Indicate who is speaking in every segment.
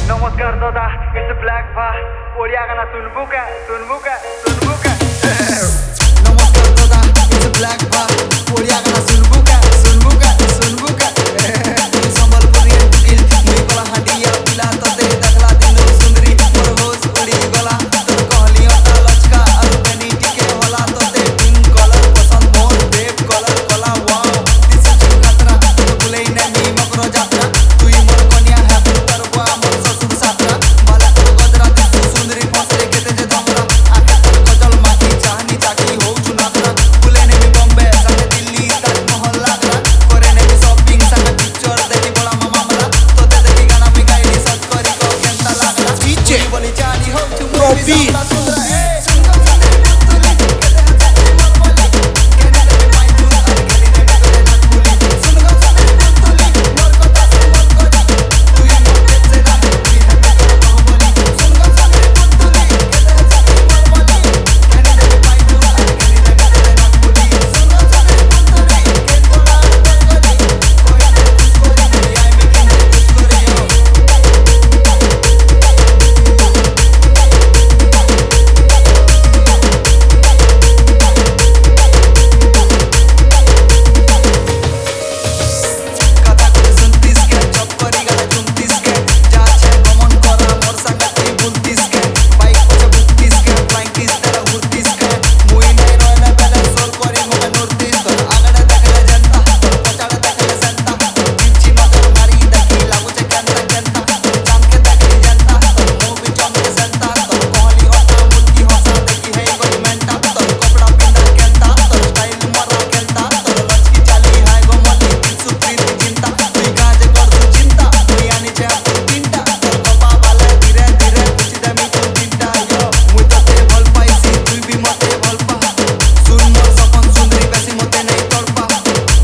Speaker 1: नमस्कार दादा, it's black भा ओडिया गाना सुनबू का नमस्कार दादा, इट्स ब्लैक भा ओडिया गाना सुनबू का संबलपुरी गिल मुई गला हांडिया पिला तते दगला दिनो सुंदरी मोर होश उड़ी गला तोर कहली अटा लचका और कनी टिके होला तते पिंक कलर पसंद मोर बेब कलर कला वाओ दिस इज खतरा तो बुले नहीं मकरो जात्रा तुई मोर कन्या है तरवा मोर ससुर सात्रा बाला तो गदरा दिस सुंदरी फसरे केते जे दमरा आखे तर कजल माटी चाहनी चाकी हो चुनात्रा बुले नहीं बॉम्बे संगे दिल्ली ताजमहल लागरा करे नहीं शॉपिंग संगे पिक्चर देखी बड़ा मामा मला तोते देखी गाना में गाइली सब करी को केंता लागरा डीजे बोली चाली हो चुप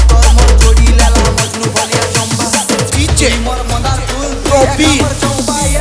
Speaker 1: मोर मंदार फूल